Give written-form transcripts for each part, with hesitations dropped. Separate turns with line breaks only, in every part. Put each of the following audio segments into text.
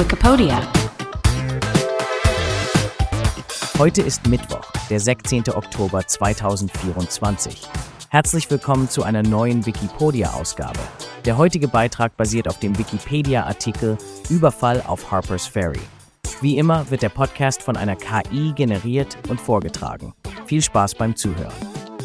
Wikipedia.
Heute ist Mittwoch, der 16. Oktober 2024. Herzlich willkommen zu einer neuen Wikipedia-Ausgabe. Der heutige Beitrag basiert auf dem Wikipedia-Artikel Überfall auf Harper's Ferry. Wie immer wird der Podcast von einer KI generiert und vorgetragen. Viel Spaß beim Zuhören.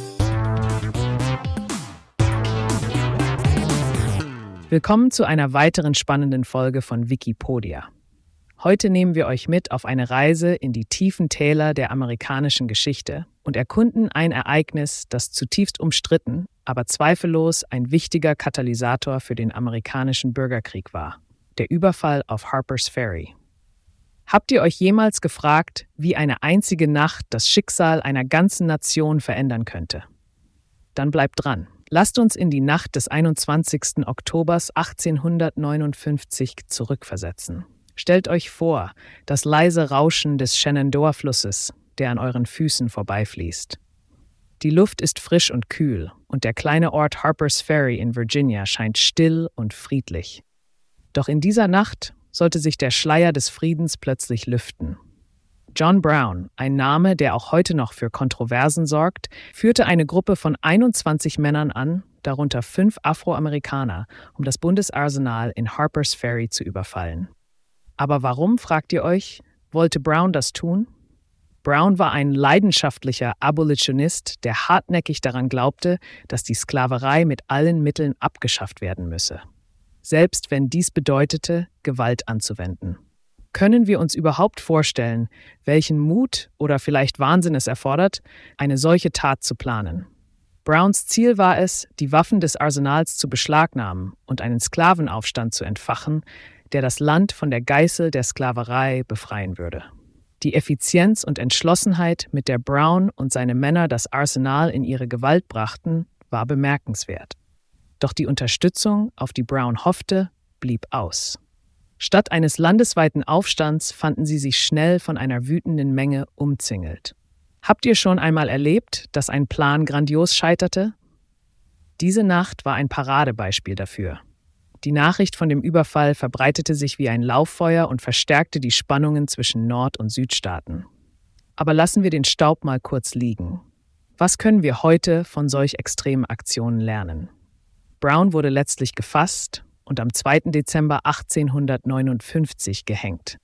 Willkommen zu einer weiteren spannenden Folge von Wikipedia. Heute nehmen wir euch mit auf eine Reise in die tiefen Täler der amerikanischen Geschichte und erkunden ein Ereignis, das zutiefst umstritten, aber zweifellos ein wichtiger Katalysator für den amerikanischen Bürgerkrieg war: der Überfall auf Harper's Ferry. Habt ihr euch jemals gefragt, wie eine einzige Nacht das Schicksal einer ganzen Nation verändern könnte? Dann bleibt dran. Lasst uns in die Nacht des 21. Oktobers 1859 zurückversetzen. Stellt euch vor, das leise Rauschen des Shenandoah-Flusses, der an euren Füßen vorbeifließt. Die Luft ist frisch und kühl und der kleine Ort Harper's Ferry in Virginia scheint still und friedlich. Doch in dieser Nacht sollte sich der Schleier des Friedens plötzlich lüften. John Brown, ein Name, der auch heute noch für Kontroversen sorgt, führte eine Gruppe von 21 Männern an, darunter 5 Afroamerikaner, um das Bundesarsenal in Harper's Ferry zu überfallen. Aber warum, fragt ihr euch, wollte Brown das tun? Brown war ein leidenschaftlicher Abolitionist, der hartnäckig daran glaubte, dass die Sklaverei mit allen Mitteln abgeschafft werden müsse. Selbst wenn dies bedeutete, Gewalt anzuwenden. Können wir uns überhaupt vorstellen, welchen Mut oder vielleicht Wahnsinn es erfordert, eine solche Tat zu planen? Browns Ziel war es, die Waffen des Arsenals zu beschlagnahmen und einen Sklavenaufstand zu entfachen, der das Land von der Geißel der Sklaverei befreien würde. Die Effizienz und Entschlossenheit, mit der Brown und seine Männer das Arsenal in ihre Gewalt brachten, war bemerkenswert. Doch die Unterstützung, auf die Brown hoffte, blieb aus. Statt eines landesweiten Aufstands fanden sie sich schnell von einer wütenden Menge umzingelt. Habt ihr schon einmal erlebt, dass ein Plan grandios scheiterte? Diese Nacht war ein Paradebeispiel dafür. Die Nachricht von dem Überfall verbreitete sich wie ein Lauffeuer und verstärkte die Spannungen zwischen Nord- und Südstaaten. Aber lassen wir den Staub mal kurz liegen. Was können wir heute von solch extremen Aktionen lernen? Brown wurde letztlich gefasst und am 2. Dezember 1859 gehängt.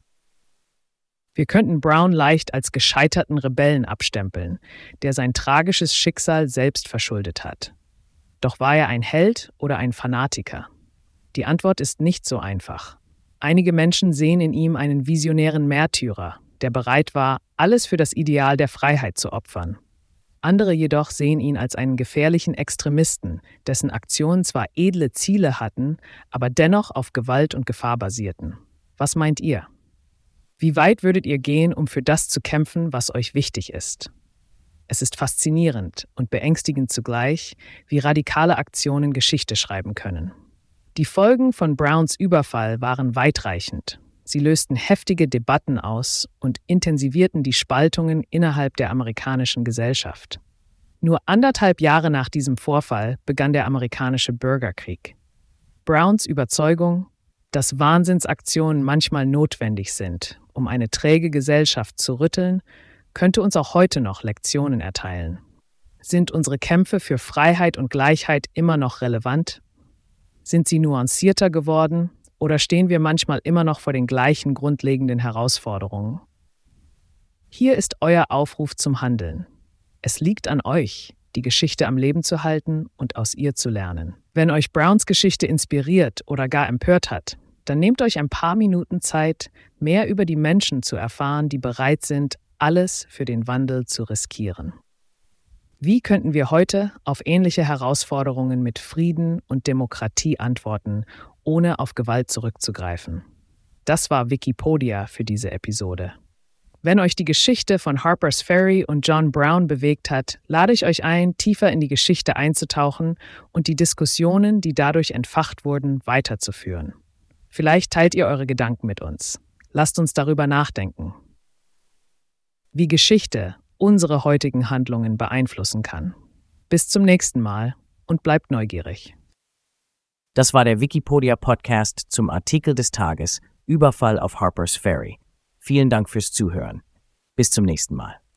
Wir könnten Brown leicht als gescheiterten Rebellen abstempeln, der sein tragisches Schicksal selbst verschuldet hat. Doch war er ein Held oder ein Fanatiker? Die Antwort ist nicht so einfach. Einige Menschen sehen in ihm einen visionären Märtyrer, der bereit war, alles für das Ideal der Freiheit zu opfern. Andere jedoch sehen ihn als einen gefährlichen Extremisten, dessen Aktionen zwar edle Ziele hatten, aber dennoch auf Gewalt und Gefahr basierten. Was meint ihr? Wie weit würdet ihr gehen, um für das zu kämpfen, was euch wichtig ist? Es ist faszinierend und beängstigend zugleich, wie radikale Aktionen Geschichte schreiben können. Die Folgen von Browns Überfall waren weitreichend. Sie lösten heftige Debatten aus und intensivierten die Spaltungen innerhalb der amerikanischen Gesellschaft. Nur 1,5 Jahre nach diesem Vorfall begann der amerikanische Bürgerkrieg. Browns Überzeugung, dass Wahnsinnsaktionen manchmal notwendig sind, um eine träge Gesellschaft zu rütteln, könnte uns auch heute noch Lektionen erteilen. Sind unsere Kämpfe für Freiheit und Gleichheit immer noch relevant? Sind sie nuancierter geworden? Oder stehen wir manchmal immer noch vor den gleichen grundlegenden Herausforderungen? Hier ist euer Aufruf zum Handeln. Es liegt an euch, die Geschichte am Leben zu halten und aus ihr zu lernen. Wenn euch Browns Geschichte inspiriert oder gar empört hat, dann nehmt euch ein paar Minuten Zeit, mehr über die Menschen zu erfahren, die bereit sind, alles für den Wandel zu riskieren. Wie könnten wir heute auf ähnliche Herausforderungen mit Frieden und Demokratie antworten, ohne auf Gewalt zurückzugreifen? Das war Wikipedia für diese Episode. Wenn euch die Geschichte von Harper's Ferry und John Brown bewegt hat, lade ich euch ein, tiefer in die Geschichte einzutauchen und die Diskussionen, die dadurch entfacht wurden, weiterzuführen. Vielleicht teilt ihr eure Gedanken mit uns. Lasst uns darüber nachdenken. Wie Geschichte unsere heutigen Handlungen beeinflussen kann. Bis zum nächsten Mal und bleibt neugierig.
Das war der Wikipedia-Podcast zum Artikel des Tages Überfall auf Harper's Ferry. Vielen Dank fürs Zuhören. Bis zum nächsten Mal.